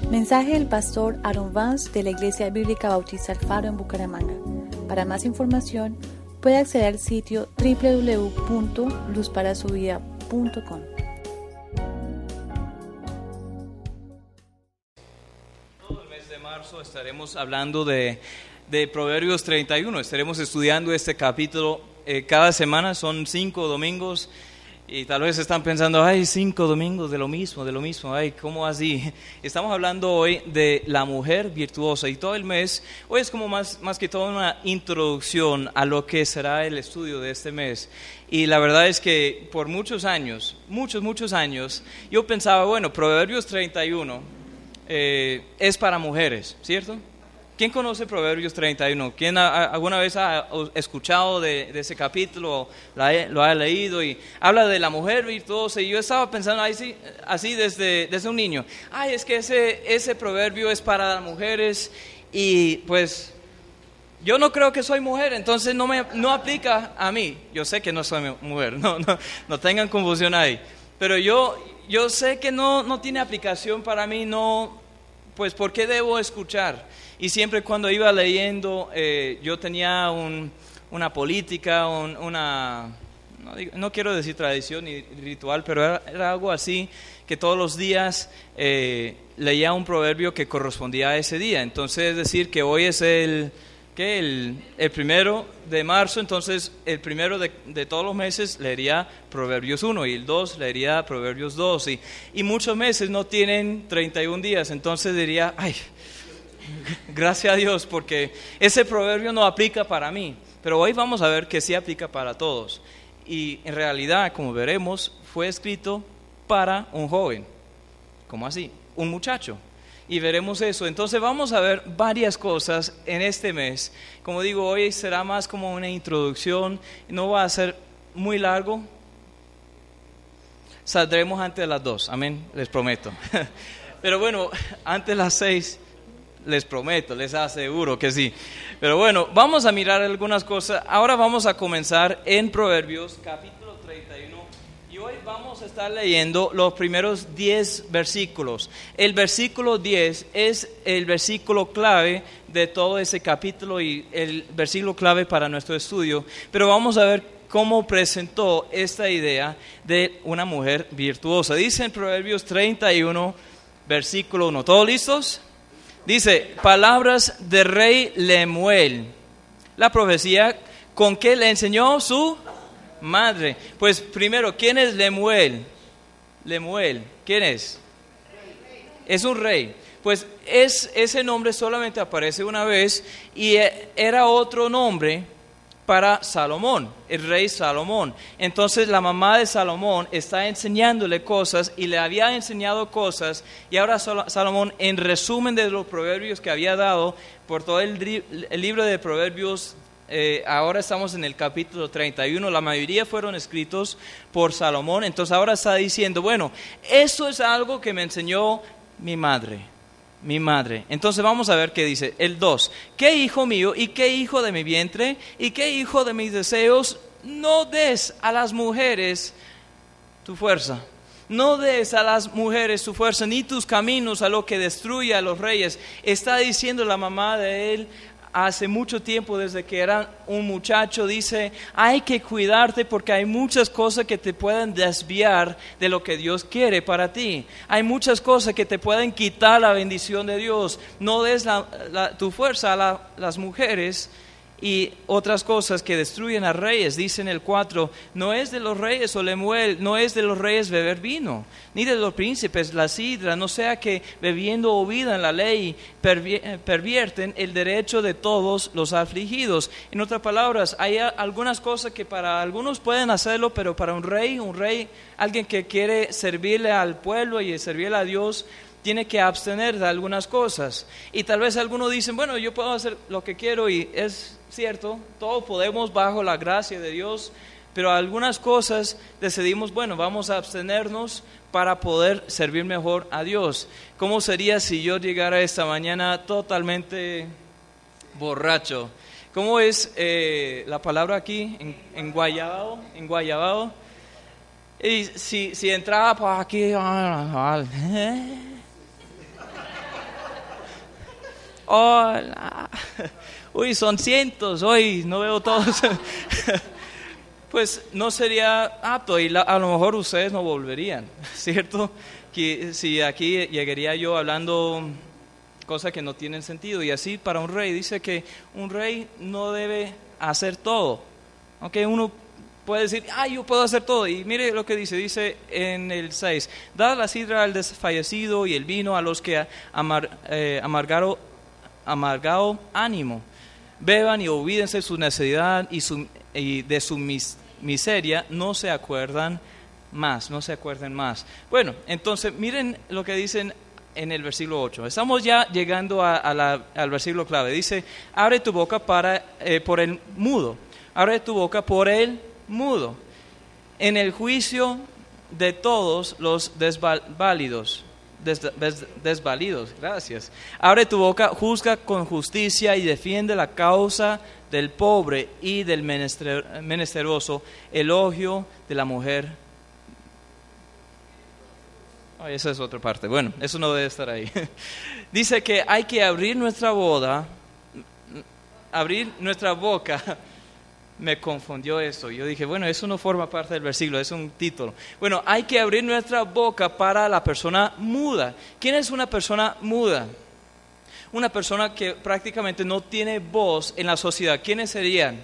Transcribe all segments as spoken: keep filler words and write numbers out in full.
Mensaje del pastor Aaron Vance de la Iglesia Bíblica Bautista El Faro en Bucaramanga. Para más información, puede acceder al sitio doble u doble u doble u punto luz para su vida punto com. Todo el mes de marzo estaremos hablando de, de Proverbios treinta y uno. Estaremos estudiando este capítulo eh, cada semana. Son cinco domingos. Y tal vez están pensando, ay, cinco domingos de lo mismo, de lo mismo, ay, ¿cómo así? Estamos hablando hoy de la mujer virtuosa y todo el mes, hoy es como más, más que todo una introducción a lo que será el estudio de este mes. Y la verdad es que por muchos años, muchos, muchos años, yo pensaba, bueno, Proverbios treinta y uno eh, es para mujeres, ¿cierto? ¿Quién conoce Proverbios treinta y uno? ¿Quién ha, alguna vez ha escuchado de, de ese capítulo, la, lo ha leído? Y habla de la mujer virtuosa. Y yo estaba pensando así, así desde, desde un niño. Ay, es que ese, ese proverbio es para las mujeres. Y pues yo no creo que soy mujer, entonces no, me, no aplica a mí. Yo sé que no soy mujer, no, no, no tengan confusión ahí. Pero yo, yo sé que no, no tiene aplicación para mí, no, pues ¿por qué debo escuchar? Y siempre cuando iba leyendo, eh, yo tenía un, una política, un, una, no, digo, no quiero decir tradición ni ritual, pero era, era algo así, que todos los días eh, leía un proverbio que correspondía a ese día. Entonces, es decir, que hoy es el, ¿qué? el, el primero de marzo, entonces el primero de, de todos los meses leería Proverbios uno y el dos leería Proverbios dos. Y, y muchos meses no tienen treinta y un días, entonces diría, ay, gracias a Dios, porque ese proverbio no aplica para mí, pero hoy vamos a ver que sí aplica para todos. Y en realidad, como veremos, fue escrito para un joven, ¿cómo así? Un muchacho. Y veremos eso. Entonces vamos a ver varias cosas en este mes. Como digo, hoy será más como una introducción, no va a ser muy largo. Saldremos antes de las dos, amén, les prometo. Pero bueno, antes de las seis... les prometo, les aseguro que sí. Pero bueno, vamos a mirar algunas cosas. Ahora vamos a comenzar en Proverbios capítulo treinta y uno. Y hoy vamos a estar leyendo los primeros diez versículos. El versículo diez es el versículo clave de todo ese capítulo y el versículo clave para nuestro estudio. Pero vamos a ver cómo presentó esta idea de una mujer virtuosa. Dice en Proverbios treinta y uno, versículo uno. ¿Todos listos? Dice, palabras de rey Lemuel. La profecía, ¿con qué le enseñó su madre? Pues primero, ¿quién es Lemuel? Lemuel, ¿quién es? Es un rey. Pues es, ese nombre solamente aparece una vez y era otro nombre para Salomón, el rey Salomón. Entonces la mamá de Salomón está enseñándole cosas y le había enseñado cosas, y ahora Salomón, en resumen de los proverbios que había dado por todo el, el libro de Proverbios, eh, ahora estamos en el capítulo treinta y uno, la mayoría fueron escritos por Salomón. Entonces ahora está diciendo, bueno, eso es algo que me enseñó mi madre. Mi madre. Entonces vamos a ver qué dice el dos. ¿Qué hijo mío y qué hijo de mi vientre y qué hijo de mis deseos? No des a las mujeres tu fuerza. No des a las mujeres tu fuerza, ni tus caminos a lo que destruye a los reyes. Está diciendo la mamá de él hace mucho tiempo, desde que era un muchacho. Dice, hay que cuidarte porque hay muchas cosas que te pueden desviar de lo que Dios quiere para ti. Hay muchas cosas que te pueden quitar la bendición de Dios. No des la, la, tu fuerza a la, las mujeres y otras cosas que destruyen a reyes. Dice en el cuatro, no es de los reyes, o Lemuel, no es de los reyes beber vino, ni de los príncipes la sidra, no sea que bebiendo olvidan la ley, pervierten el derecho de todos los afligidos. En otras palabras, hay algunas cosas que para algunos pueden hacerlo, pero para un rey, un rey, alguien que quiere servirle al pueblo y servirle a Dios, tiene que abstener de algunas cosas. Y tal vez algunos dicen, bueno, yo puedo hacer lo que quiero, y es cierto, todos podemos bajo la gracia de Dios, pero algunas cosas decidimos, bueno, vamos a abstenernos para poder servir mejor a Dios. ¿Cómo sería si yo llegara esta mañana totalmente borracho? ¿Cómo es eh, la palabra aquí? En, en guayabao, en guayabao. Y si, si entraba por aquí, ¿eh? oh, uy, son cientos, hoy no veo todos. Pues no sería apto y la, a lo mejor ustedes no volverían, ¿cierto? Que si aquí llegaría yo hablando cosas que no tienen sentido. Y así para un rey, dice que un rey no debe hacer todo. Aunque uno puede decir, ah, yo puedo hacer todo. Y mire lo que dice, dice en el seis, dad la sidra al desfallecido y el vino a los que amar, eh, amargaro, amargado ánimo. Beban y olvídense su necesidad y, su, y de su mis, miseria, no se acuerdan más, no se acuerden más. Bueno, entonces miren lo que dicen en el versículo ocho. Estamos ya llegando a, a la, al versículo clave. Dice, abre tu boca para, eh, por el mudo, abre tu boca por el mudo, en el juicio de todos los desválidos. Des, des, desvalidos, gracias. Abre tu boca, juzga con justicia y defiende la causa del pobre y del menester, menesteroso, elogio de la mujer. Oh, esa es otra parte. Bueno, eso no debe estar ahí. Dice que hay que abrir nuestra boda, abrir nuestra boca. Me confundió eso. Yo dije, bueno, eso no forma parte del versículo, es un título. Bueno, hay que abrir nuestra boca para la persona muda. ¿Quién es una persona muda? Una persona que prácticamente no tiene voz en la sociedad. ¿Quiénes serían?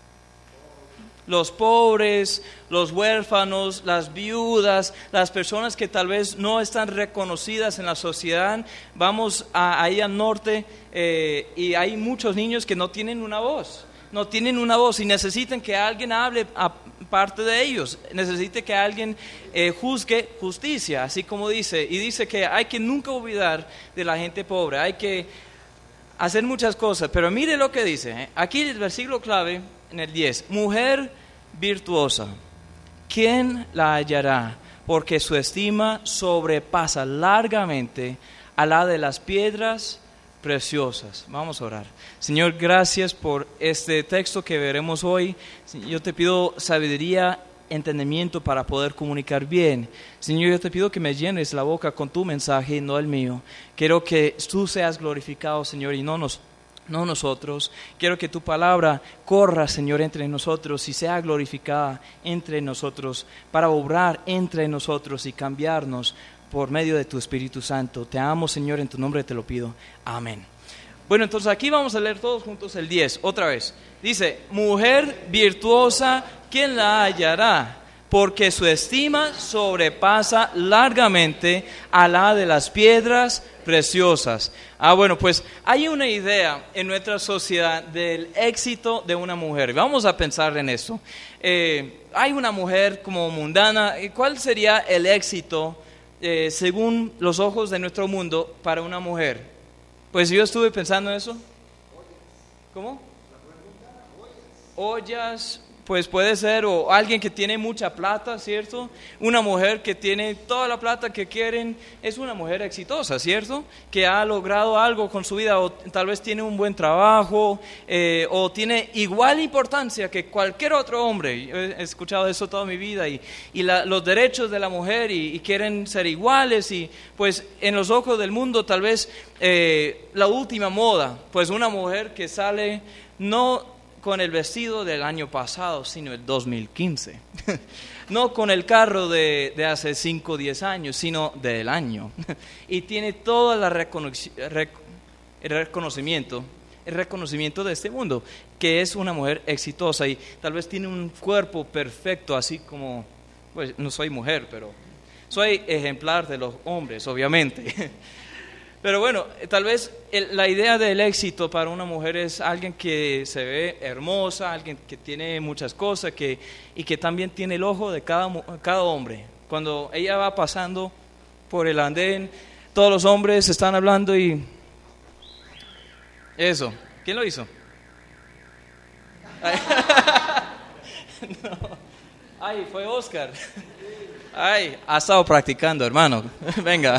Los pobres, los huérfanos, las viudas, las personas que tal vez no están reconocidas en la sociedad. Vamos a, ahí al norte eh, y hay muchos niños que no tienen una voz. No tienen una voz y necesitan que alguien hable aparte de ellos. Necesitan que alguien eh, juzgue justicia, así como dice. Y dice que hay que nunca olvidar de la gente pobre. Hay que hacer muchas cosas. Pero mire lo que dice. ¿eh? Aquí el versículo clave en el diez. Mujer virtuosa, ¿quién la hallará? Porque su estima sobrepasa largamente a la de las piedras preciosas. Vamos a orar. Señor, gracias por este texto que veremos hoy. Yo te pido sabiduría, entendimiento para poder comunicar bien. Señor, yo te pido que me llenes la boca con tu mensaje y no el mío. Quiero que tú seas glorificado, Señor, y no nos no nosotros. Quiero que tu palabra corra, Señor, entre nosotros y sea glorificada entre nosotros para obrar entre nosotros y cambiarnos por medio de tu Espíritu Santo. Te amo, Señor, en tu nombre te lo pido. Amén. Bueno, entonces aquí vamos a leer todos juntos el diez, otra vez. Dice, mujer virtuosa, ¿quién la hallará? Porque su estima sobrepasa largamente a la de las piedras preciosas. Ah, bueno, pues hay una idea en nuestra sociedad del éxito de una mujer. Vamos a pensar en eso. Eh, hay una mujer como mundana. ¿Cuál sería el éxito Eh, según los ojos de nuestro mundo para una mujer? Pues yo estuve pensando en eso. ¿Cómo? Ollas, pues puede ser, o alguien que tiene mucha plata, ¿cierto? Una mujer que tiene toda la plata que quieren, es una mujer exitosa, ¿cierto? Que ha logrado algo con su vida, o tal vez tiene un buen trabajo, eh, o tiene igual importancia que cualquier otro hombre. Yo he escuchado eso toda mi vida, y, y la, los derechos de la mujer, y, y quieren ser iguales, y pues en los ojos del mundo tal vez eh, la última moda, pues una mujer que sale no con el vestido del año pasado, sino el dos mil quince. No con el carro de, de hace cinco o diez años, sino del año. Y tiene todo la reconoc- rec- el reconocimiento, el reconocimiento de este mundo, que es una mujer exitosa y tal vez tiene un cuerpo perfecto, así como, pues no soy mujer, pero soy ejemplar de los hombres, obviamente. Pero bueno, tal vez el, la idea del éxito para una mujer es alguien que se ve hermosa, alguien que tiene muchas cosas que, y que también tiene el ojo de cada, cada hombre. Cuando ella va pasando por el andén, todos los hombres están hablando y... Eso, ¿quién lo hizo? Ay, no. Ay, fue Oscar. Ay, ha estado practicando, hermano. Venga.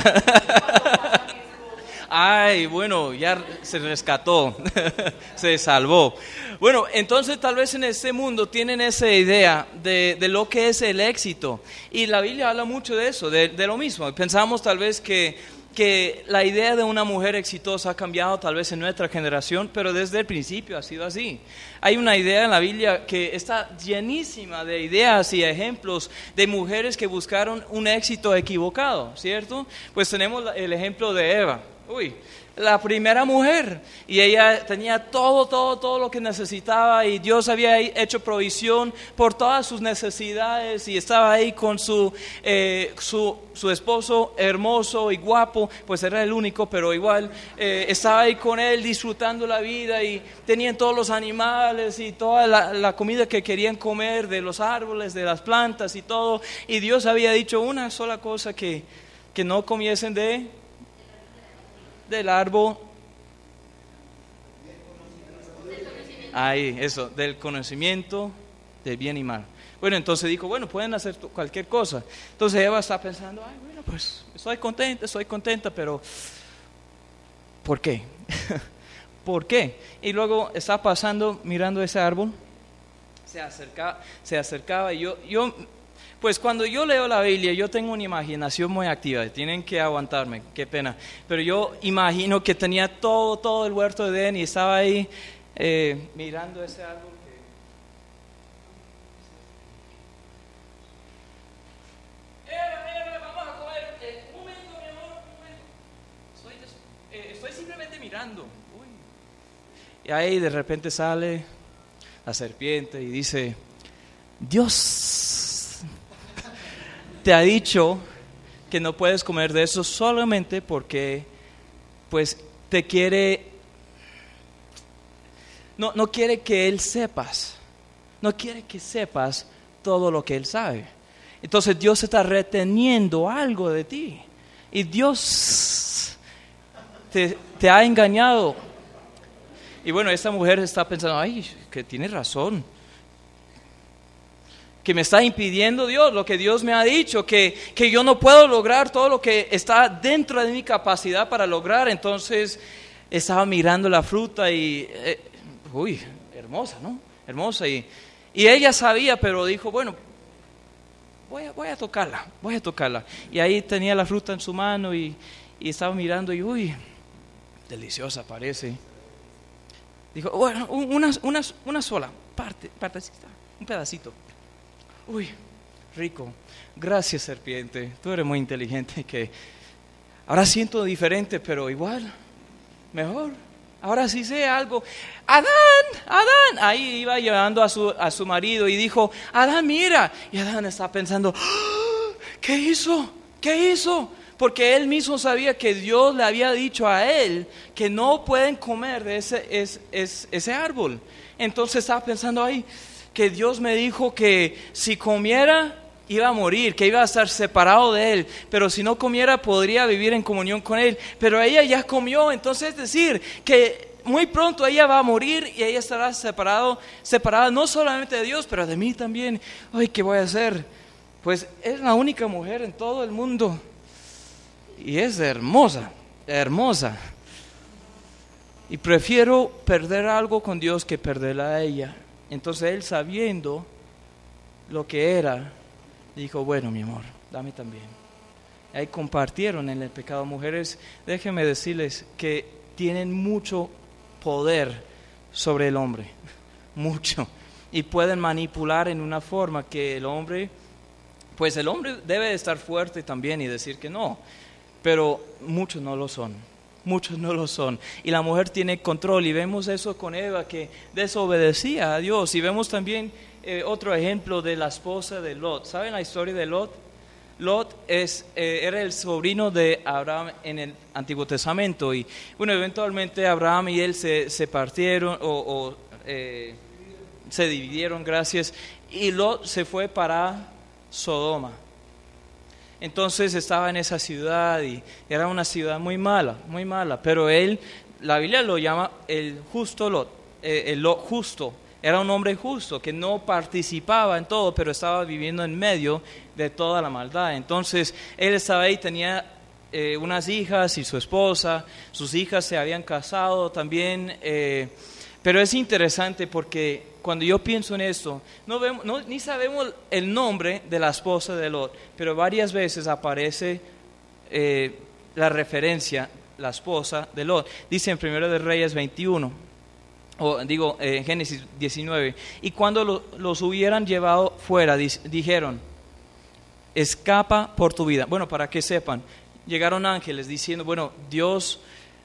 Ay, bueno, ya se rescató, se salvó. Bueno, entonces tal vez en este mundo tienen esa idea de, de lo que es el éxito. Y la Biblia habla mucho de eso, de, de lo mismo. Pensamos tal vez que que la idea de una mujer exitosa ha cambiado tal vez en nuestra generación, pero desde el principio ha sido así. Hay una idea en la Biblia que está llenísima de ideas y ejemplos de mujeres que buscaron un éxito equivocado, ¿cierto? Pues tenemos el ejemplo de Eva. Uy, la primera mujer, y ella tenía todo, todo, todo lo que necesitaba, y Dios había hecho provisión por todas sus necesidades, y estaba ahí con su, eh, su, su esposo hermoso y guapo, pues era el único, pero igual eh, estaba ahí con él disfrutando la vida, y tenían todos los animales y toda la, la comida que querían comer de los árboles, de las plantas y todo, y Dios había dicho una sola cosa, que, que no comiesen de... del árbol, ahí, eso, del conocimiento del bien y mal. Bueno, entonces dijo, bueno, pueden hacer cualquier cosa. Entonces Eva está pensando, ay, bueno, pues estoy contenta, estoy contenta, pero ¿por qué? ¿Por qué? Y luego está pasando, mirando ese árbol, se acercaba, se acercaba y yo, yo Pues cuando yo leo la Biblia, yo tengo una imaginación muy activa, tienen que aguantarme, qué pena. Pero yo imagino que tenía todo, todo el huerto de Edén y estaba ahí eh, mirando ese árbol. Que... Eva, Eva, vamos a comer. Eh, un momento, mi amor, un momento. Estoy, eh, estoy simplemente mirando. Uy. Y ahí de repente sale la serpiente y dice, Dios te ha dicho que no puedes comer de eso solamente porque pues te quiere, no, no quiere que él sepas, no quiere que sepas todo lo que él sabe. Entonces Dios está reteniendo algo de ti y Dios te, te ha engañado. Y bueno, esta mujer está pensando, ay, que tiene razón, que me está impidiendo Dios, lo que Dios me ha dicho, que, que yo no puedo lograr todo lo que está dentro de mi capacidad para lograr. Entonces estaba mirando la fruta y, eh, uy, hermosa, ¿no? Hermosa. Y, y ella sabía, pero dijo, bueno, voy a, voy a tocarla, voy a tocarla. Y ahí tenía la fruta en su mano y, y estaba mirando y, uy, deliciosa parece. Dijo, bueno, una, una, una sola parte, partecita, un pedacito. Uy, rico. Gracias, serpiente. Tú eres muy inteligente. Que ahora siento diferente, pero igual, mejor. Ahora sí sé algo. Adán, Adán. Ahí iba llevando a su, a su marido y dijo, Adán, mira. Y Adán está pensando, ¡ah! ¿Qué hizo? ¿Qué hizo? Porque él mismo sabía que Dios le había dicho a él que no pueden comer de ese, ese, ese, ese árbol. Entonces estaba pensando ahí, que Dios me dijo que si comiera iba a morir, que iba a estar separado de él, pero si no comiera podría vivir en comunión con él. Pero ella ya comió, entonces es decir, que muy pronto ella va a morir y ella estará separado, separada no solamente de Dios, pero de mí también. Ay, ¿qué voy a hacer? Pues es la única mujer en todo el mundo y es hermosa, hermosa. Y prefiero perder algo con Dios que perderla a ella. Entonces él, sabiendo lo que era, dijo, bueno, mi amor, dame también. Ahí compartieron en el pecado. Mujeres, déjenme decirles que tienen mucho poder sobre el hombre, mucho, y pueden manipular en una forma que el hombre, pues el hombre debe de estar fuerte también y decir que no, pero muchos no lo son. Muchos no lo son. Y la mujer tiene control. Y vemos eso con Eva, que desobedecía a Dios. Y vemos también eh, otro ejemplo de la esposa de Lot. ¿Saben la historia de Lot? Lot es, eh, era el sobrino de Abraham en el Antiguo Testamento. Y bueno, eventualmente Abraham y él se, se partieron o, o eh, se dividieron, gracias. Y Lot se fue para Sodoma. Entonces estaba en esa ciudad y era una ciudad muy mala, muy mala, pero él, la Biblia lo llama el justo Lot, eh, el Lot justo, era un hombre justo que no participaba en todo, pero estaba viviendo en medio de toda la maldad. Entonces él estaba ahí, tenía eh, unas hijas y su esposa, sus hijas se habían casado también, eh, pero es interesante porque cuando yo pienso en esto, no vemos, no, ni sabemos el nombre de la esposa de Lot, pero varias veces aparece eh, la referencia, la esposa de Lot. Dice en Primero de Reyes veintiuno, o digo en eh, Génesis diecinueve, y cuando lo, los hubieran llevado fuera, di, dijeron, escapa por tu vida. Bueno, para que sepan, llegaron ángeles diciendo, bueno, Dios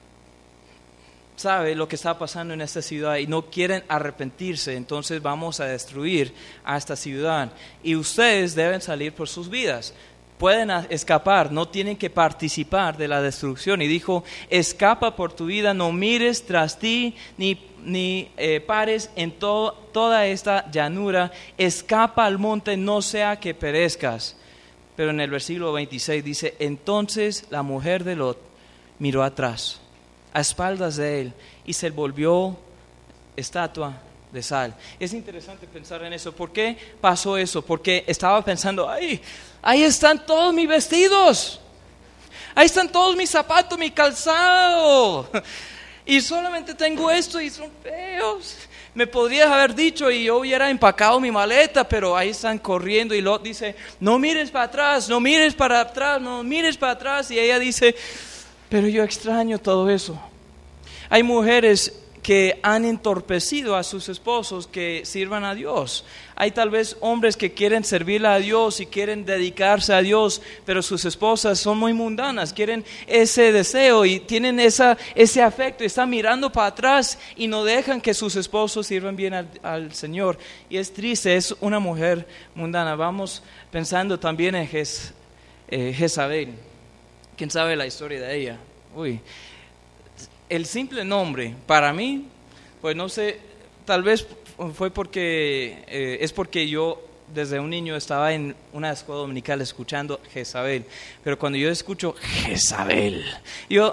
sabe lo que está pasando en esta ciudad y no quieren arrepentirse, entonces vamos a destruir a esta ciudad y ustedes deben salir por sus vidas. Pueden escapar, no tienen que participar de la destrucción. Y dijo, escapa por tu vida, no mires tras ti, ni, ni eh, pares en to, toda esta llanura, escapa al monte, no sea que perezcas. Pero en el versículo veintiséis dice, entonces la mujer de Lot miró atrás, a espaldas de él, y se volvió estatua de sal. Es interesante pensar en eso. ¿Por qué pasó eso? Porque estaba pensando, ay, ahí están todos mis vestidos, ahí están todos mis zapatos, mi calzado, y solamente tengo esto y son feos. Me podrías haber dicho y yo hubiera empacado mi maleta, pero ahí están corriendo y Lot dice, no mires para atrás, no mires para atrás, no mires para atrás. Y ella dice, pero yo extraño todo eso. Hay mujeres que han entorpecido a sus esposos que sirvan a Dios. Hay tal vez hombres que quieren servirle a Dios y quieren dedicarse a Dios, pero sus esposas son muy mundanas, quieren ese deseo y tienen esa, ese afecto y están mirando para atrás y no dejan que sus esposos sirvan bien al, al Señor. Y es triste, es una mujer mundana. Vamos pensando también en Jez, eh, Jezabel. ¿Quién sabe la historia de ella? Uy, el simple nombre, para mí, pues no sé, tal vez fue porque, eh, es porque yo desde un niño estaba en una escuela dominical escuchando Jezabel, pero cuando yo escucho Jezabel, yo,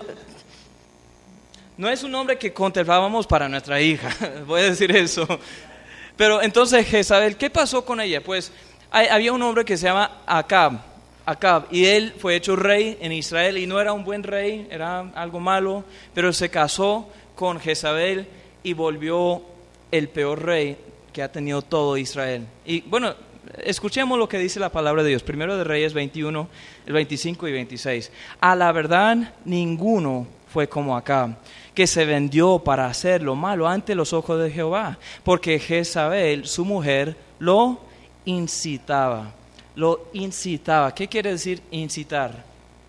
no es un nombre que contemplábamos para nuestra hija, voy a decir eso, pero entonces Jezabel, ¿qué pasó con ella? Pues hay, había un hombre que se llama Acab, Acab, y él fue hecho rey en Israel y no era un buen rey, era algo malo, pero se casó con Jezabel y volvió el peor rey que ha tenido todo Israel. Y bueno, escuchemos lo que dice la palabra de Dios, Primero de Reyes veintiuno, el veinticinco y veintiséis. A la verdad, ninguno fue como Acab, que se vendió para hacer lo malo ante los ojos de Jehová, porque Jezabel, su mujer, lo incitaba. Lo incitaba. ¿Qué quiere decir incitar?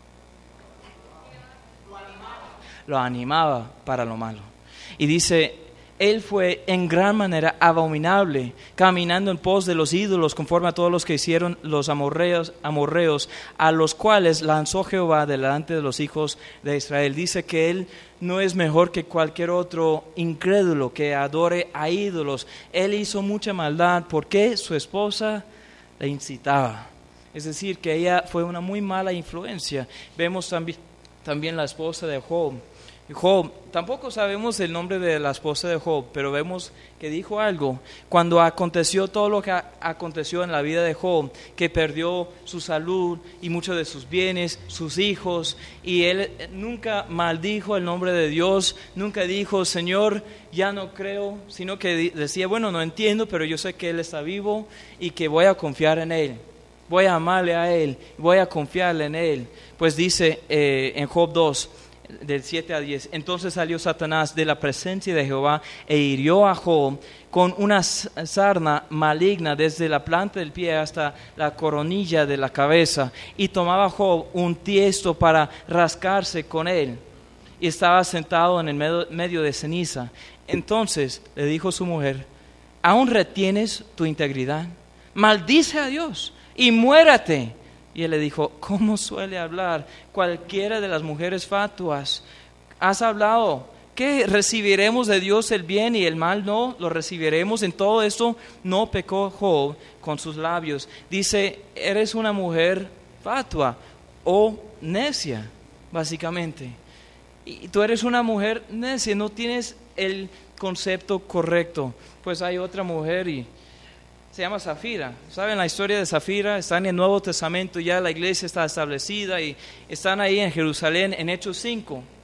Lo animaba. Lo animaba para lo malo. Y dice, él fue en gran manera abominable, caminando en pos de los ídolos, conforme a todos los que hicieron los amorreos, amorreos, a los cuales lanzó Jehová delante de los hijos de Israel. Dice que él no es mejor que cualquier otro incrédulo que adore a ídolos. Él hizo mucha maldad porque su esposa le incitaba, es decir, que ella fue una muy mala influencia. Vemos también, también la esposa de Job. Job, tampoco sabemos el nombre de la esposa de Job, pero vemos que dijo algo. Cuando aconteció todo lo que aconteció en la vida de Job, que perdió su salud y muchos de sus bienes, sus hijos, y él nunca maldijo el nombre de Dios, nunca dijo, Señor, ya no creo, sino que decía, bueno, no entiendo, pero yo sé que Él está vivo y que voy a confiar en Él. Voy a amarle a Él, voy a confiarle en Él. Pues dice eh, en Job dos, del siete a diez, entonces salió Satanás de la presencia de Jehová e hirió a Job con una sarna maligna desde la planta del pie hasta la coronilla de la cabeza, y tomaba Job un tiesto para rascarse con él, y estaba sentado en el medio, medio de ceniza. Entonces le dijo su mujer, ¿aún retienes tu integridad? Maldice a Dios y muérate. Y él le dijo, ¿cómo suele hablar cualquiera de las mujeres fatuas? ¿Has hablado que recibiremos de Dios el bien y el mal no? Lo recibiremos. En todo esto no pecó Job con sus labios. Dice, eres una mujer fatua o necia, básicamente. Y tú eres una mujer necia, no tienes el concepto correcto. Pues hay otra mujer y se llama Zafira. ¿Saben la historia de Zafira? Está en el Nuevo Testamento, ya la iglesia está establecida y están ahí en Jerusalén en Hechos cinco.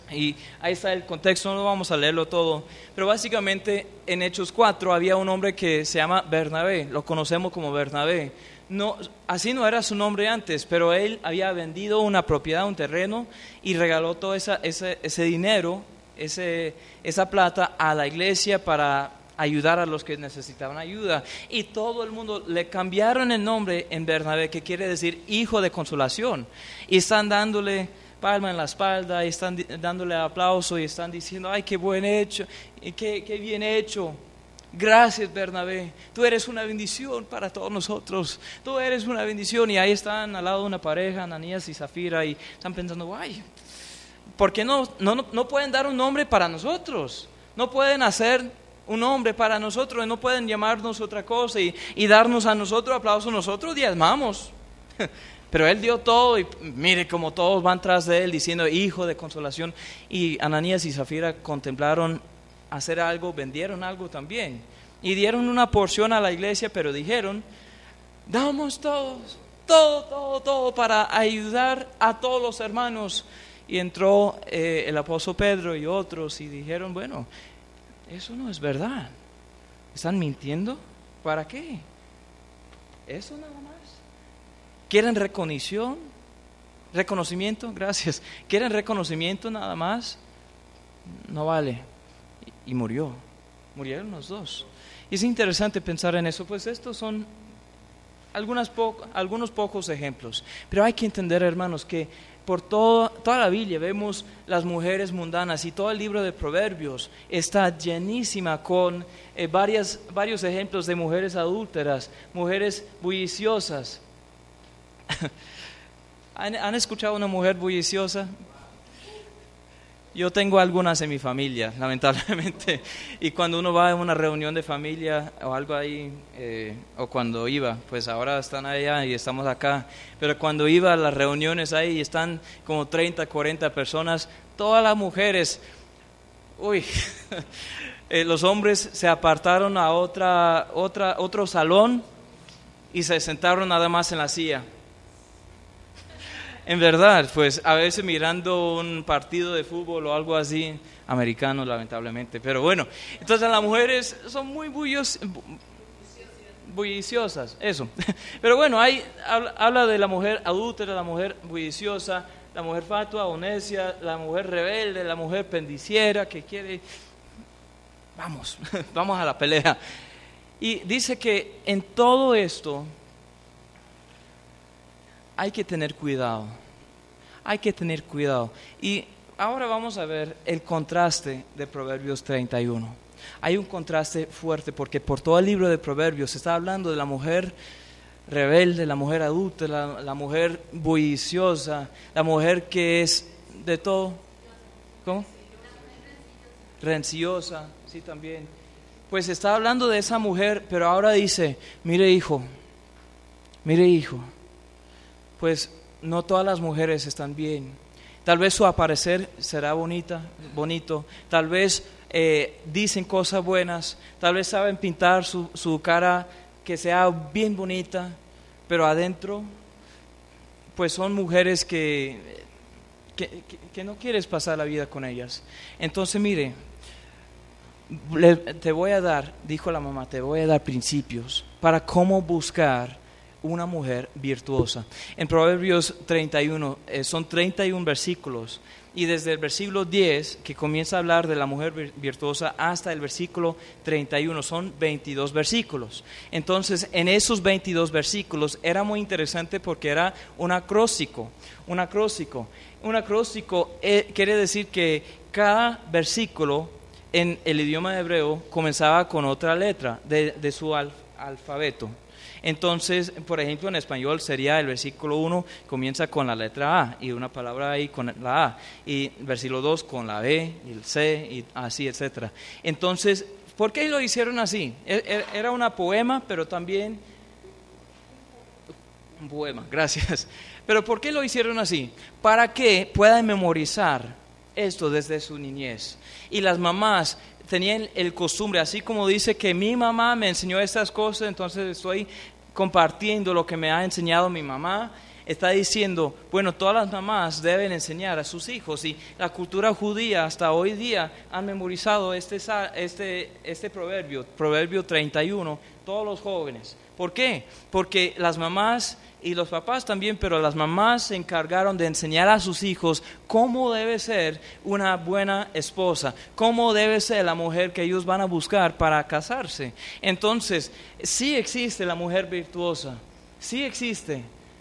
Y ahí está el contexto, no vamos a leerlo todo, pero básicamente en Hechos cuatro había un hombre que se llama Bernabé, lo conocemos como Bernabé. No, así no era su nombre antes, pero él había vendido una propiedad, un terreno, y regaló todo esa, ese, ese dinero, ese, esa plata a la iglesia para ayudar a los que necesitaban ayuda. Y todo el mundo le cambiaron el nombre en Bernabé, que quiere decir hijo de consolación, y están dándole palma en la espalda, y están dándole aplauso, y están diciendo, ay, qué buen hecho, y qué, qué bien hecho. Gracias, Bernabé, tú eres una bendición para todos nosotros, tú eres una bendición. Y ahí están al lado de una pareja, Ananías y Zafira, y están pensando, ay, ¿por qué no, no, no pueden dar un nombre para nosotros? No pueden hacer un nombre para nosotros, no pueden llamarnos otra cosa y, y darnos a nosotros aplausos, nosotros diezmamos. Pero él dio todo, y mire como todos van tras de él diciendo hijo de consolación. Y Ananías y Zafira contemplaron hacer algo, vendieron algo también y dieron una porción a la iglesia, pero dijeron, damos todos, todo, todo, todo para ayudar a todos los hermanos. Y entró eh, el apóstol Pedro y otros y dijeron, bueno, eso no es verdad, ¿están mintiendo? ¿Para qué? Eso nada más. ¿Quieren reconocimiento? Reconocimiento, gracias. ¿Quieren reconocimiento nada más? No vale. Y, y murió. Murieron los dos. Y es interesante pensar en eso, pues estos son algunas po- algunos pocos ejemplos. Pero hay que entender, hermanos, que por todo, toda la Biblia vemos las mujeres mundanas, y todo el libro de Proverbios está llenísima con eh, varias, varios ejemplos de mujeres adúlteras, mujeres bulliciosas. ¿Han, ¿Han escuchado una mujer bulliciosa? Yo tengo algunas en mi familia, lamentablemente, y cuando uno va a una reunión de familia o algo ahí, eh, o cuando iba, pues ahora están allá y estamos acá, pero cuando iba a las reuniones ahí y están como treinta, cuarenta personas, todas las mujeres, uy, eh, los hombres se apartaron a otra, otra, otro salón y se sentaron nada más en la silla. En verdad, pues a veces mirando un partido de fútbol o algo así, americano lamentablemente, pero bueno, entonces las mujeres son muy bullios, bulliciosas, eso. Pero bueno, hay, habla, habla de la mujer adúltera, la mujer bulliciosa, la mujer fatua o necia, la mujer rebelde, la mujer pendiciera que quiere, vamos, vamos a la pelea. Y dice que en todo esto hay que tener cuidado, hay que tener cuidado. Y ahora vamos a ver el contraste de Proverbios treinta y uno. Hay un contraste fuerte porque por todo el libro de Proverbios se está hablando de la mujer rebelde, la mujer adulta, la, la mujer bulliciosa, la mujer que es de todo. ¿Cómo? Rencillosa, sí también. Pues está hablando de esa mujer, pero ahora dice, mire hijo, mire hijo, pues no todas las mujeres están bien. Tal vez su aparecer será bonita, bonito, tal vez eh, dicen cosas buenas, tal vez saben pintar su, su cara que sea bien bonita, pero adentro pues son mujeres que, que, que, que no quieres pasar la vida con ellas. Entonces mire, le, te voy a dar, dijo la mamá, te voy a dar principios para cómo buscar una mujer virtuosa. En Proverbios treinta y uno, eh, son treinta y uno versículos, y desde el versículo diez, que comienza a hablar de la mujer virtuosa, hasta el versículo treinta y uno, son veintidós versículos. Entonces, en esos veintidós versículos era muy interesante porque era un acróstico. Un acróstico, un acróstico eh, quiere decir que cada versículo en el idioma hebreo comenzaba con otra letra de, de su al, alfabeto. Entonces, por ejemplo, en español sería el versículo uno comienza con la letra A y una palabra ahí con la A, y el versículo dos con la B y el C y así, etcétera. Entonces, ¿por qué lo hicieron así? Era una poema, pero también un poema, gracias. Pero ¿por qué lo hicieron así? Para que puedan memorizar esto desde su niñez. Y las mamás tenían el costumbre, así como dice que mi mamá me enseñó estas cosas, entonces estoy compartiendo lo que me ha enseñado mi mamá. está diciendo, bueno, todas las mamás deben enseñar a sus hijos, y la cultura judía hasta hoy día han memorizado este, este, este proverbio, proverbio treinta y uno, todos los jóvenes. ¿Por qué? Porque las mamás y los papás también, pero las mamás se encargaron de enseñar a sus hijos cómo debe ser una buena esposa, cómo debe ser la mujer que ellos van a buscar para casarse. Entonces, sí existe la mujer virtuosa, sí existe.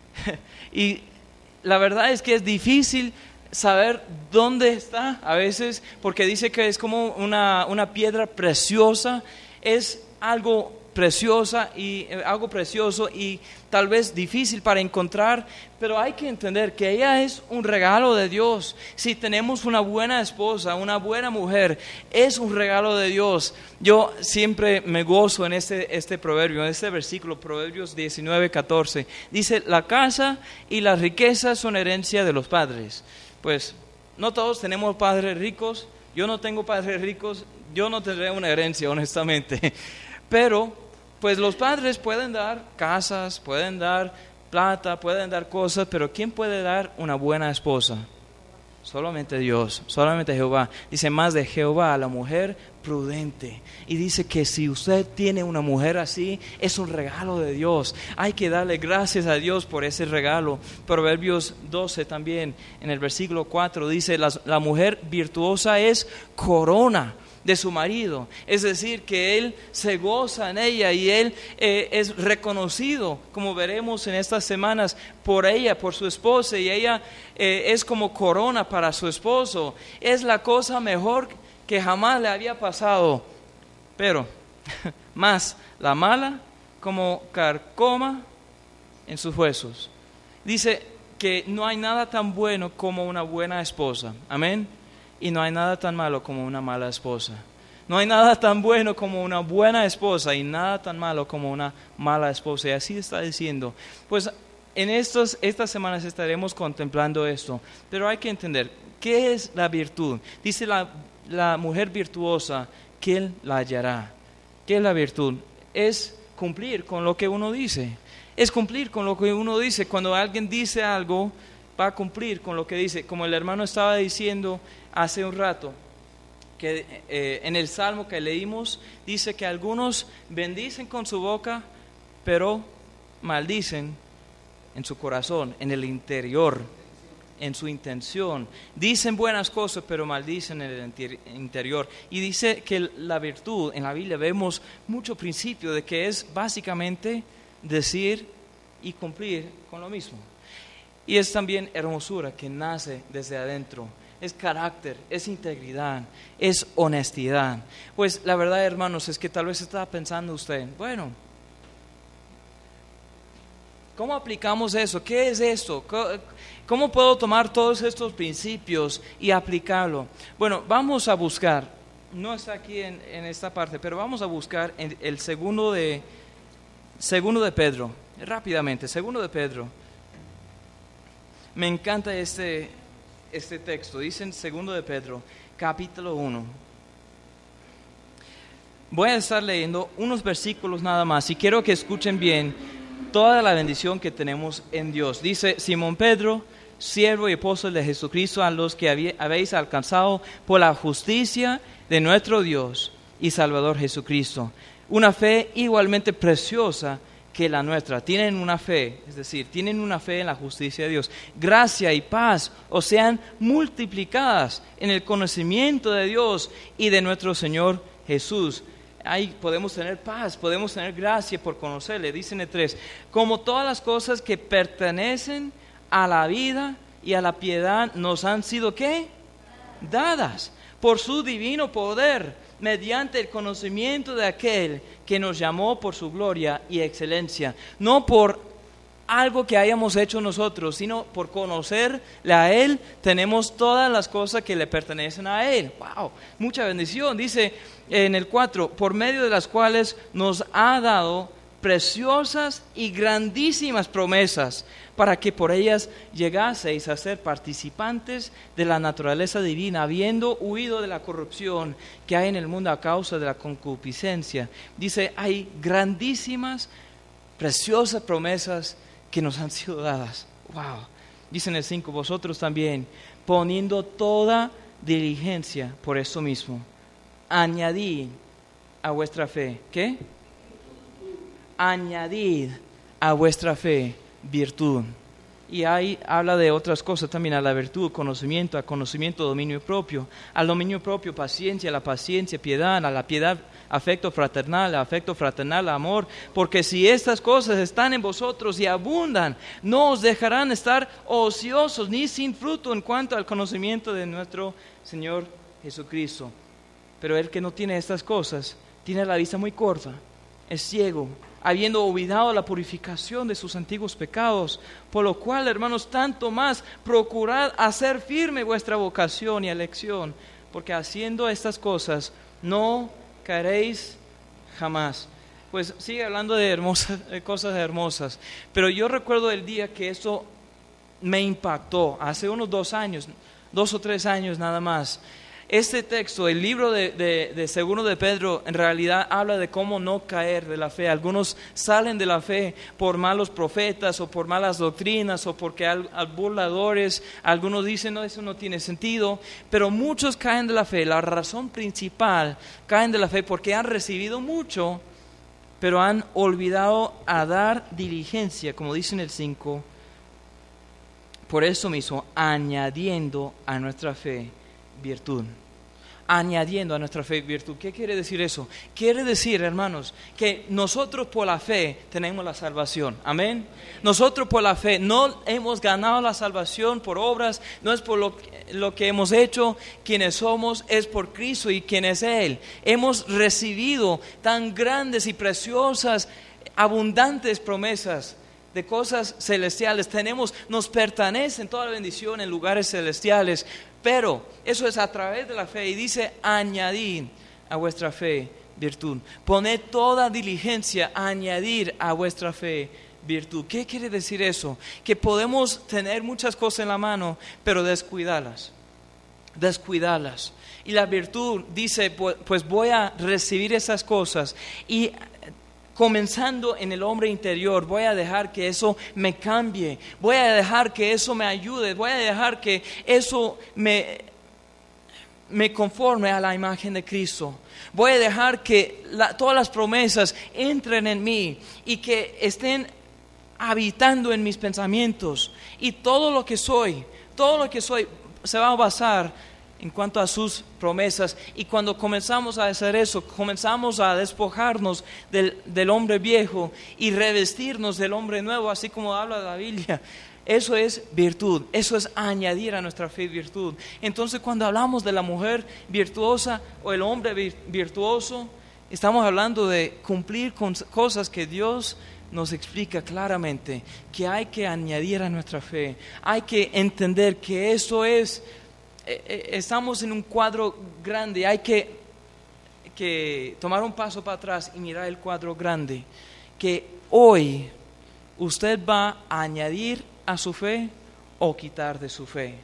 Y la verdad es que es difícil saber dónde está a veces, porque dice que es como una, una piedra preciosa, es algo preciosa y eh, algo precioso y tal vez difícil para encontrar, pero hay que entender que ella es un regalo de Dios. Si tenemos una buena esposa, una buena mujer, es un regalo de Dios. Yo siempre me gozo en este, este proverbio, en este versículo, Proverbios diecinueve, catorce. Dice, la casa y las riquezas son herencia de los padres. Pues no todos tenemos padres ricos, yo no tengo padres ricos, yo no tendré una herencia, honestamente, pero pues los padres pueden dar casas, pueden dar plata, pueden dar cosas, pero ¿quién puede dar una buena esposa? Solamente Dios, solamente Jehová. Dice, más de Jehová, la mujer prudente. Y dice que si usted tiene una mujer así, es un regalo de Dios. Hay que darle gracias a Dios por ese regalo. Proverbios doce también, en el versículo cuatro, dice, la, la mujer virtuosa es corona de su marido, es decir, que él se goza en ella y él eh, es reconocido, como veremos en estas semanas, por ella, por su esposa, y ella eh, es como corona para su esposo. Es la cosa mejor que jamás le había pasado, pero más la mala como carcoma en sus huesos. Dice que no hay nada tan bueno como una buena esposa, amén. Y no hay nada tan malo como una mala esposa. No hay nada tan bueno como una buena esposa y nada tan malo como una mala esposa. Y así está diciendo. Pues en estos, estas semanas estaremos contemplando esto. Pero hay que entender, ¿qué es la virtud? Dice la, la mujer virtuosa, que él la hallará. ¿Qué es la virtud? Es cumplir con lo que uno dice. Es cumplir con lo que uno dice. Cuando alguien dice algo, va a cumplir con lo que dice. Como el hermano estaba diciendo hace un rato, que eh, en el Salmo que leímos, dice que algunos bendicen con su boca, pero maldicen en su corazón, en el interior, en su intención. Dicen buenas cosas, pero maldicen en el interior. Y dice que la virtud, en la Biblia vemos mucho principio de que es básicamente decir y cumplir con lo mismo. Y es también hermosura que nace desde adentro. Es carácter, es integridad, es honestidad. Pues la verdad, hermanos, es que tal vez estaba pensando usted, bueno, ¿cómo aplicamos eso? ¿Qué es esto? ¿Cómo puedo tomar todos estos principios y aplicarlo? Bueno, vamos a buscar, no está aquí en, en esta parte, pero vamos a buscar en el segundo de, segundo de Pedro, rápidamente, segundo de Pedro. Me encanta este, este texto. Dice en segundo de Pedro, capítulo uno. Voy a estar leyendo unos versículos nada más y quiero que escuchen bien toda la bendición que tenemos en Dios. Dice, Simón Pedro, siervo y apóstol de Jesucristo, a los que habéis alcanzado por la justicia de nuestro Dios y Salvador Jesucristo, una fe igualmente preciosa que la nuestra. Tienen una fe, es decir, tienen una fe en la justicia de Dios. Gracia y paz os sean multiplicadas en el conocimiento de Dios y de nuestro Señor Jesús. Ahí podemos tener paz, podemos tener gracia por conocerle. Dicen el tres, como todas las cosas que pertenecen a la vida y a la piedad nos han sido, ¿qué? Dadas por su divino poder, mediante el conocimiento de aquel que nos llamó por su gloria y excelencia, no por algo que hayamos hecho nosotros, sino por conocerle a Él, tenemos todas las cosas que le pertenecen a Él. ¡Wow! Mucha bendición. Dice en el cuatro, por medio de las cuales nos ha dado preciosas y grandísimas promesas, para que por ellas llegaseis a ser participantes de la naturaleza divina, habiendo huido de la corrupción que hay en el mundo a causa de la concupiscencia. Dice, hay grandísimas, preciosas promesas que nos han sido dadas. Wow. Dice en el cinco, vosotros también, poniendo toda diligencia por eso mismo, añadid a vuestra fe, ¿qué? Añadid a vuestra fe virtud. Y ahí habla de otras cosas también, a la virtud, conocimiento, a conocimiento, dominio propio, al dominio propio, paciencia, a la paciencia, piedad, a la piedad, afecto fraternal, afecto fraternal, amor, porque si estas cosas están en vosotros y abundan, no os dejarán estar ociosos ni sin fruto en cuanto al conocimiento de nuestro Señor Jesucristo. Pero el que no tiene estas cosas, tiene la vista muy corta, es ciego, habiendo olvidado la purificación de sus antiguos pecados, por lo cual, hermanos, tanto más procurad hacer firme vuestra vocación y elección, porque haciendo estas cosas no caeréis jamás. Pues sigue hablando de hermosas, de cosas hermosas, pero yo recuerdo el día que eso me impactó, hace unos dos años, dos o tres años nada más. Este texto, el libro de, de, de Segundo de Pedro, en realidad habla de cómo no caer de la fe. Algunos salen de la fe por malos profetas o por malas doctrinas o porque hay burladores. Algunos dicen, no, eso no tiene sentido. Pero muchos caen de la fe. La razón principal, caen de la fe porque han recibido mucho, pero han olvidado a dar diligencia, como dice en el cinco. Por eso mismo, añadiendo a nuestra fe virtud, añadiendo a nuestra fe virtud. ¿Qué quiere decir eso? Quiere decir, hermanos, que nosotros por la fe tenemos la salvación. Amén. Nosotros por la fe no hemos ganado la salvación por obras, no es por lo, lo que hemos hecho, quienes somos, es por Cristo y quien es Él. Hemos recibido tan grandes y preciosas, abundantes promesas de cosas celestiales. Tenemos, nos pertenecen toda la bendición en lugares celestiales. Pero eso es a través de la fe. Y dice, añadid a vuestra fe virtud. Poned toda diligencia a añadir a vuestra fe virtud. ¿Qué quiere decir eso? Que podemos tener muchas cosas en la mano, pero descuidarlas. Descuidarlas. Y la virtud dice, pues voy a recibir esas cosas y comenzando en el hombre interior, voy a dejar que eso me cambie, voy a dejar que eso me ayude, voy a dejar que eso me, me conforme a la imagen de Cristo. Voy a dejar que la, todas las promesas entren en mí y que estén habitando en mis pensamientos. Y todo lo que soy, todo lo que soy se va a basar en cuanto a sus promesas. Y cuando comenzamos a hacer eso, comenzamos a despojarnos del, del hombre viejo y revestirnos del hombre nuevo, así como habla la Biblia. Eso es virtud, eso es añadir a nuestra fe virtud. Entonces, cuando hablamos de la mujer virtuosa o el hombre virtuoso, estamos hablando de cumplir con cosas que Dios nos explica claramente, que hay que añadir a nuestra fe. Hay que entender que eso es... Estamos en un cuadro grande, hay que, que tomar un paso para atrás y mirar el cuadro grande, que hoy usted va a añadir a su fe o quitar de su fe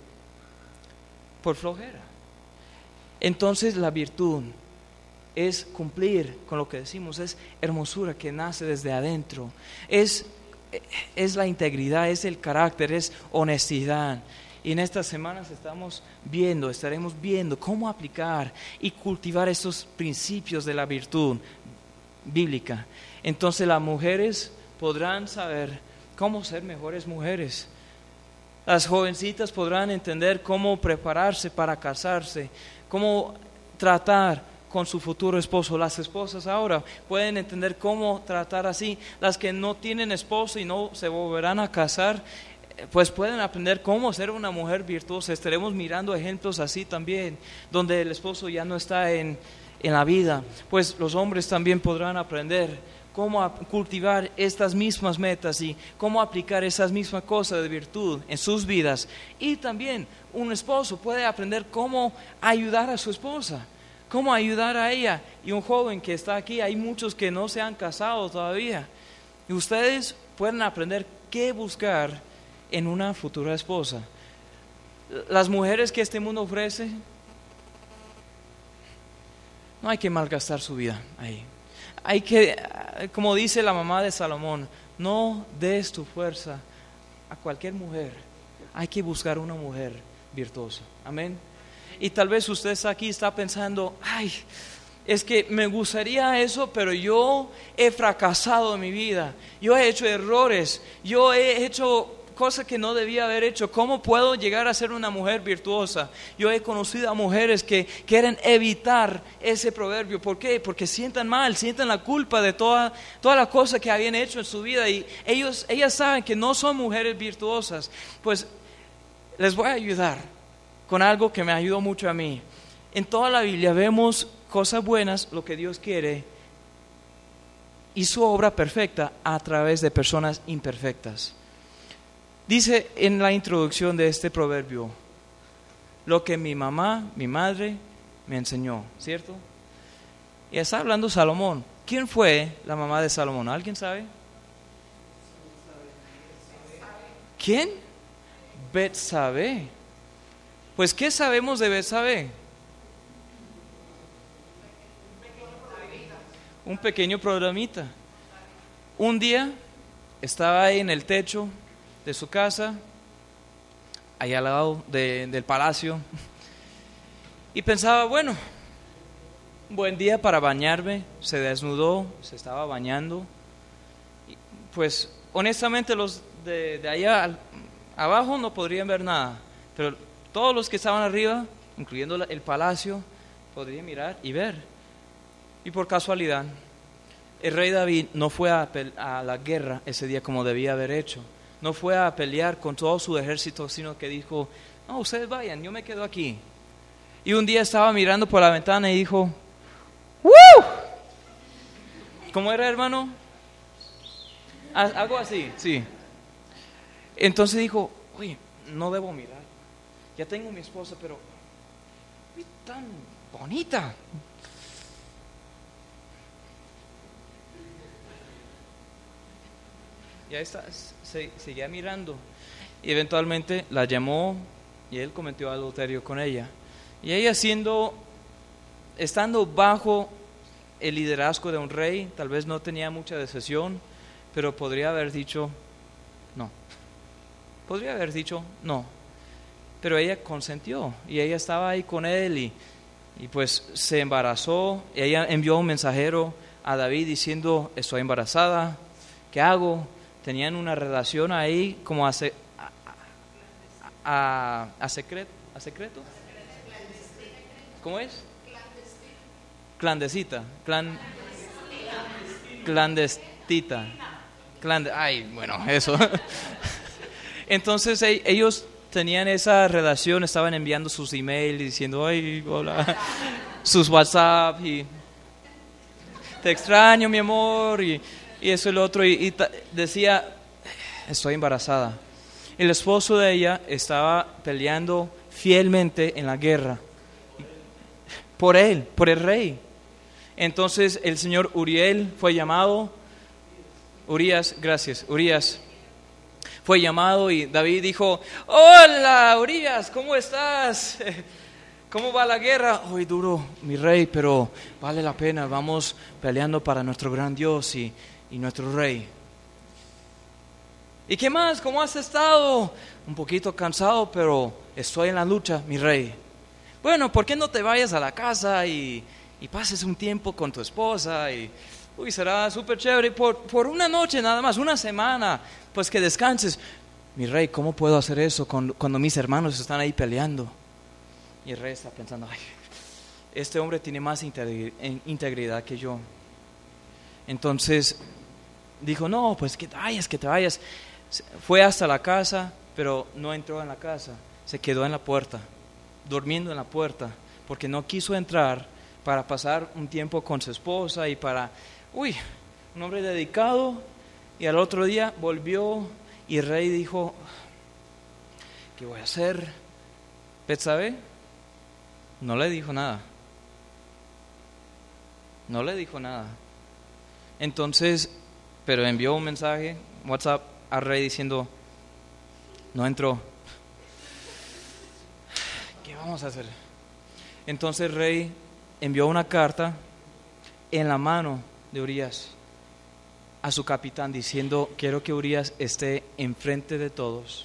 por flojera. Entonces la virtud es cumplir con lo que decimos, es hermosura que nace desde adentro, es, es la integridad, es el carácter, es honestidad. Y en estas semanas estamos viendo, estaremos viendo cómo aplicar y cultivar estos principios de la virtud bíblica. Entonces las mujeres podrán saber cómo ser mejores mujeres. Las jovencitas podrán entender cómo prepararse para casarse, cómo tratar con su futuro esposo. Las esposas ahora pueden entender cómo tratar así. Las que no tienen esposo y no se volverán a casar, pues pueden aprender cómo ser una mujer virtuosa. Estaremos mirando ejemplos así también, donde el esposo ya no está en, en la vida. Pues los hombres también podrán aprender cómo cultivar estas mismas metas y cómo aplicar esas mismas cosas de virtud en sus vidas. Y también un esposo puede aprender cómo ayudar a su esposa, cómo ayudar a ella. Y un joven que está aquí, hay muchos que no se han casado todavía. Y ustedes pueden aprender qué buscar en una futura esposa. Las mujeres que este mundo ofrece, no hay que malgastar su vida ahí. Hay que, como dice la mamá de Salomón, no des tu fuerza a cualquier mujer, hay que buscar una mujer virtuosa. Amén. Y tal vez usted está aquí y está pensando, ay, es que me gustaría eso, pero yo he fracasado en mi vida. Yo he hecho errores. Yo he hecho cosas que no debía haber hecho. ¿Cómo puedo llegar a ser una mujer virtuosa? Yo he conocido a mujeres que quieren evitar ese proverbio. ¿Por qué? Porque sientan mal, sienten la culpa de toda, todas las cosas que habían hecho en su vida. Y ellos, ellas saben que no son mujeres virtuosas. Pues les voy a ayudar con algo que me ayudó mucho a mí. En toda la Biblia vemos cosas buenas, lo que Dios quiere, y su obra perfecta a través de personas imperfectas. Dice en la introducción de este proverbio, lo que mi mamá, mi madre, me enseñó, ¿cierto? Y está hablando Salomón. ¿Quién fue la mamá de Salomón? ¿Alguien sabe? ¿Quién? Betsabé. Pues, ¿qué sabemos de Betsabé? Un pequeño problemita. Un día estaba ahí en el techo de su casa, ahí al lado de, del palacio, y pensaba, bueno, buen día para bañarme. Se desnudó, se estaba bañando. Y pues honestamente los de, de allá al, abajo no podrían ver nada, pero todos los que estaban arriba, incluyendo la, el palacio, podrían mirar y ver. Y por casualidad, el rey David no fue a, a la guerra ese día como debía haber hecho. No fue a pelear con todo su ejército, sino que dijo, no, ustedes vayan, yo me quedo aquí. Y un día estaba mirando por la ventana y dijo, ¡woo! ¿Cómo era, hermano? Algo así, sí. Entonces dijo, oye, no debo mirar. Ya tengo mi esposa, pero es tan bonita. Ya está, se, seguía mirando y eventualmente la llamó y él cometió adulterio con ella. Y ella siendo, estando bajo el liderazgo de un rey, tal vez no tenía mucha decisión, pero podría haber dicho no. Podría haber dicho no. Pero ella consentió y ella estaba ahí con él y, y pues se embarazó. Y ella envió un mensajero a David diciendo, estoy embarazada, ¿qué hago? Tenían una relación ahí como a, se, a, a, a, secreto, a secreto. ¿Cómo es? Clandesita. Clan, clandestita. Clande, ay, bueno, eso. Entonces ellos tenían esa relación, estaban enviando sus emails diciendo, ay, hola, sus WhatsApp y te extraño, mi amor, y y eso y lo otro, y, y ta, decía, estoy embarazada. El esposo de ella estaba peleando fielmente en la guerra por él, por el rey. Entonces el señor Uriel fue llamado, Urías, gracias, Urías fue llamado y David dijo, hola Urías, ¿cómo estás? ¿Cómo va la guerra? Hoy duro, mi rey, pero vale la pena, vamos peleando para nuestro gran Dios y y nuestro rey. ¿Y qué más? ¿Cómo has estado? Un poquito cansado, pero estoy en la lucha, mi rey. Bueno, ¿por qué no te vayas a la casa y, y pases un tiempo con tu esposa? Y uy, será súper chévere por, por una noche nada más, una semana, pues que descanses. Mi rey, ¿cómo puedo hacer eso cuando, cuando mis hermanos están ahí peleando? Y el rey está pensando, ay, este hombre tiene más integridad que yo. Entonces dijo, no, pues que te vayas, que te vayas. Fue hasta la casa, pero no entró en la casa. Se quedó en la puerta, durmiendo en la puerta, porque no quiso entrar para pasar un tiempo con su esposa y para, uy, un hombre dedicado. Y al otro día volvió y el rey dijo, ¿qué voy a hacer? Betsabé no le dijo nada. No le dijo nada. Entonces, pero envió un mensaje, WhatsApp, al rey diciendo, no entró. ¿Qué vamos a hacer? Entonces el rey envió una carta en la mano de Urías a su capitán diciendo, quiero que Urías esté enfrente de todos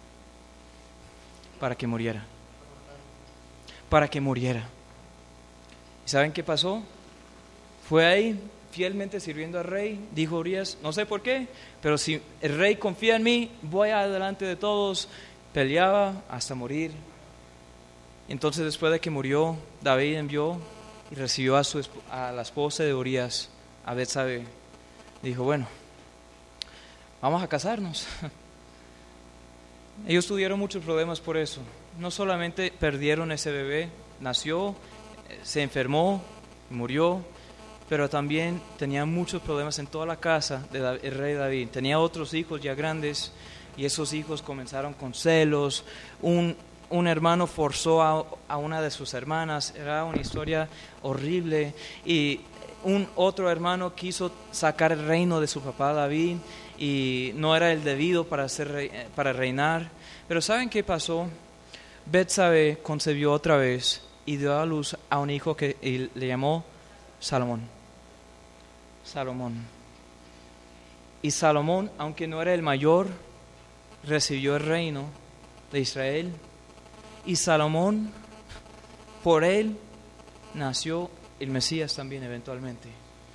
para que muriera. Para que muriera. ¿Y saben qué pasó? Fue ahí fielmente sirviendo al rey. Dijo Urías, no sé por qué, pero si el rey confía en mí, voy adelante de todos. Peleaba hasta morir. Entonces, después de que murió, David envió y recibió a, su, a la esposa de Urías, a Betsabé. Dijo, bueno, vamos a casarnos. Ellos tuvieron muchos problemas por eso. No solamente perdieron ese bebé, nació, se enfermó, murió, pero también tenían muchos problemas en toda la casa del rey David. Tenía otros hijos ya grandes y esos hijos comenzaron con celos. Un, un hermano forzó a, a una de sus hermanas, era una historia horrible. Y un otro hermano quiso sacar el reino de su papá David y no era el debido para, ser, para reinar. Pero ¿saben qué pasó? Betsabé concebió otra vez y dio a luz a un hijo que le llamó Salomón. Salomón. Y Salomón, aunque no era el mayor, recibió el reino de Israel. Y Salomón, por él, nació el Mesías también eventualmente.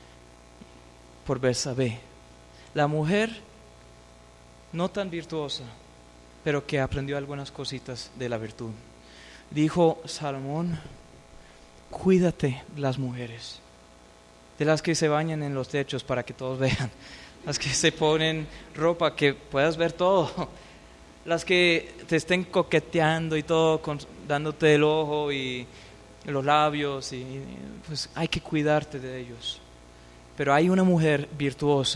Por Betsabé. La mujer no tan virtuosa, pero que aprendió algunas cositas de la virtud. Dijo Salomón, cuídate de las mujeres, de las que se bañan en los techos para que todos vean, las que se ponen ropa que puedas ver todo, las que te estén coqueteando y todo, con, dándote el ojo y los labios, y pues hay que cuidarte de ellos. Pero hay una mujer virtuosa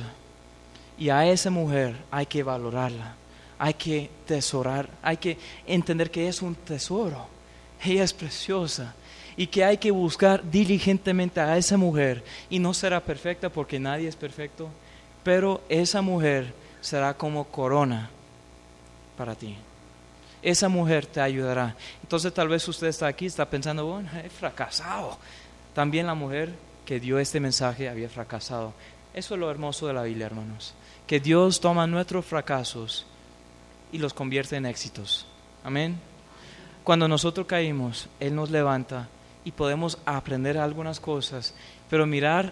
y a esa mujer hay que valorarla, hay que tesorar, hay que entender que es un tesoro. Ella es preciosa y que hay que buscar diligentemente a esa mujer, y no será perfecta porque nadie es perfecto, pero esa mujer será como corona para ti. Esa mujer te ayudará. Entonces tal vez usted está aquí, está pensando, bueno, he fracasado. También la mujer que dio este mensaje había fracasado. Eso es lo hermoso de la Biblia, hermanos, que Dios toma nuestros fracasos y los convierte en éxitos. Amén. Cuando nosotros caímos, Él nos levanta y podemos aprender algunas cosas, pero mirar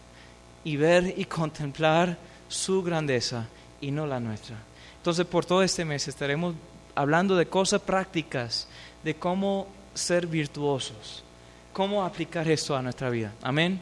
y ver y contemplar su grandeza y no la nuestra. Entonces, por todo este mes estaremos hablando de cosas prácticas, de cómo ser virtuosos, cómo aplicar esto a nuestra vida. Amén.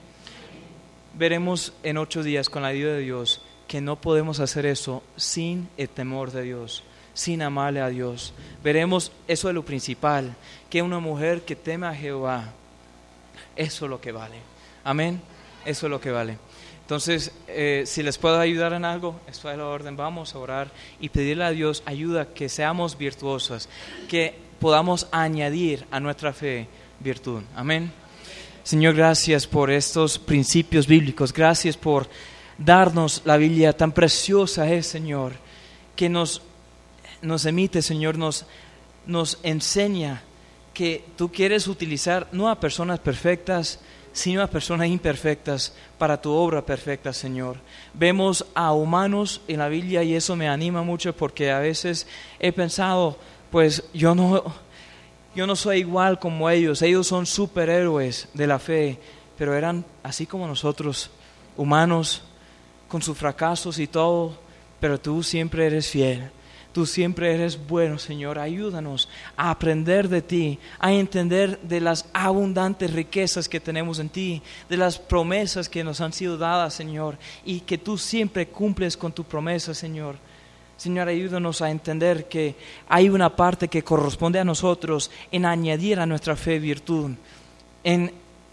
Veremos en ocho días, con la ayuda de Dios, que no podemos hacer eso sin el temor de Dios, sin amarle a Dios. Veremos eso de lo principal, que una mujer que teme a Jehová, eso es lo que vale. Amén. Eso es lo que vale. Entonces, eh, si les puedo ayudar en algo, esto es la orden. Vamos a orar y pedirle a Dios ayuda, que seamos virtuosos, que podamos añadir a nuestra fe virtud. Amén. Señor, gracias por estos principios bíblicos. Gracias por darnos la Biblia tan preciosa es, Señor, que nos, nos emite, Señor, nos, nos enseña que tú quieres utilizar no a personas perfectas, sino a personas imperfectas para tu obra perfecta, Señor. Vemos a humanos en la Biblia y eso me anima mucho, porque a veces he pensado, pues yo no, yo no soy igual como ellos, ellos son superhéroes de la fe, pero eran así como nosotros, humanos, con sus fracasos y todo, pero tú siempre eres fiel. Tú siempre eres bueno, Señor. Ayúdanos a aprender de ti, a entender de las abundantes riquezas que tenemos en ti, de las promesas que nos han sido dadas, Señor, y que tú siempre cumples con tu promesa, Señor. Señor, ayúdanos a entender que hay una parte que corresponde a nosotros en añadir a nuestra fe virtud, en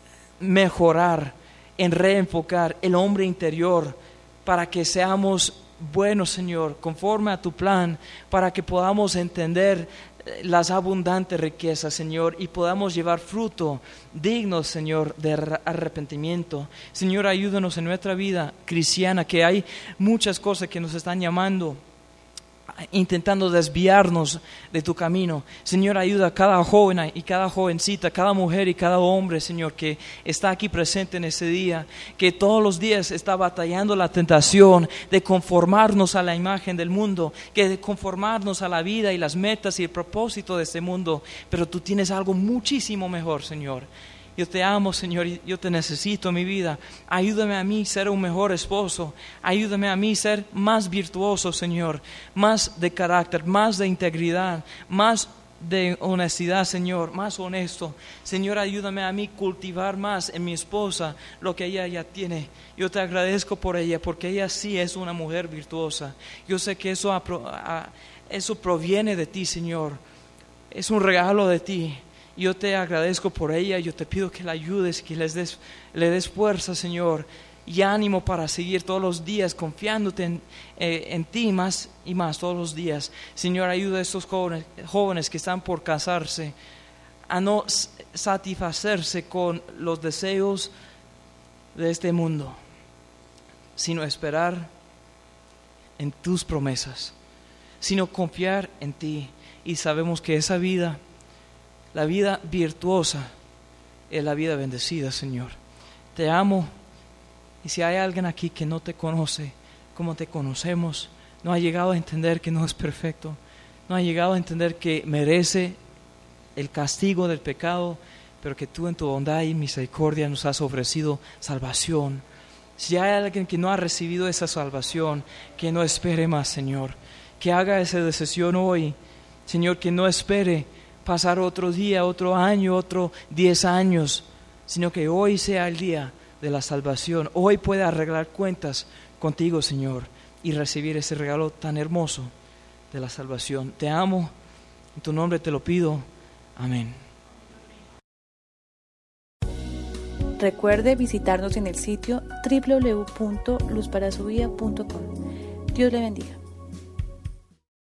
mejorar, en reenfocar el hombre interior para que seamos bueno, Señor, conforme a tu plan, para que podamos entender las abundantes riquezas, Señor, y podamos llevar fruto digno, Señor, de arrepentimiento. Señor, ayúdanos en nuestra vida cristiana, que hay muchas cosas que nos están llamando intentando desviarnos de tu camino. Señor, ayuda a cada joven y cada jovencita, cada mujer y cada hombre, Señor, que está aquí presente en ese día, que todos los días está batallando la tentación de conformarnos a la imagen del mundo, que de conformarnos a la vida y las metas y el propósito de este mundo, pero tú tienes algo muchísimo mejor, Señor. Yo te amo, Señor, y yo te necesito en mi vida. Ayúdame a mí a ser un mejor esposo. Ayúdame a mí a ser más virtuoso, Señor. Más de carácter, más de integridad, más de honestidad, Señor. Más honesto. Señor, ayúdame a mí a cultivar más en mi esposa lo que ella ya tiene. Yo te agradezco por ella, porque ella sí es una mujer virtuosa. Yo sé que eso, eso proviene de ti, Señor. Es un regalo de ti. Yo te agradezco por ella, yo te pido que la ayudes, que les des, le des fuerza, Señor, y ánimo para seguir todos los días confiándote en, eh, en ti más y más todos los días. Señor, ayuda a estos jóvenes, jóvenes que están por casarse a no satisfacerse con los deseos de este mundo, sino esperar en tus promesas, sino confiar en ti. Y sabemos que esa vida, la vida virtuosa, es la vida bendecida, Señor. Te amo, y si hay alguien aquí que no te conoce como te conocemos, no ha llegado a entender que no es perfecto, no ha llegado a entender que merece el castigo del pecado, pero que tú en tu bondad y misericordia nos has ofrecido salvación. Si hay alguien que no ha recibido esa salvación, que no espere más, Señor, que haga esa decisión hoy, Señor, que no espere pasar otro día, otro año, otro diez años, sino que hoy sea el día de la salvación. Hoy pueda arreglar cuentas contigo, Señor, y recibir ese regalo tan hermoso de la salvación. Te amo, en tu nombre te lo pido. Amén. Recuerde visitarnos en el sitio doble u doble u doble u punto luz para su vida punto com. Dios le bendiga.